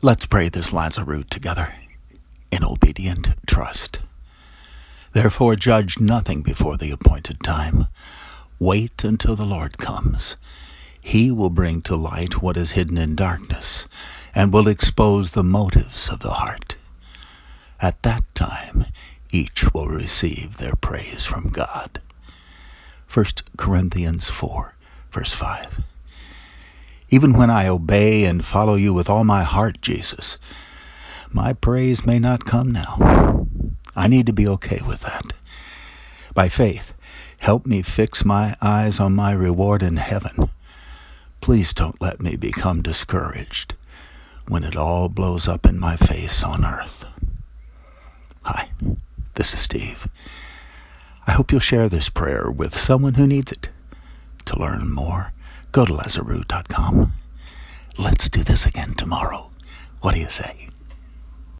Let's pray this Lazarus together in obedient trust. Therefore judge nothing before the appointed time. Wait until the Lord comes. He will bring to light what is hidden in darkness, and will expose the motives of the heart. At that time, each will receive their praise from God. 1 Corinthians 4, verse 5. Even when I obey and follow you with all my heart, Jesus, my praise may not come now. I need to be okay with that. By faith, help me fix my eyes on my reward in heaven. Please don't let me become discouraged when it all blows up in my face on earth. Hi, this is Steve. I hope you'll share this prayer with someone who needs it. To learn more, go to Lazarus.com. Let's do this again tomorrow. What do you say?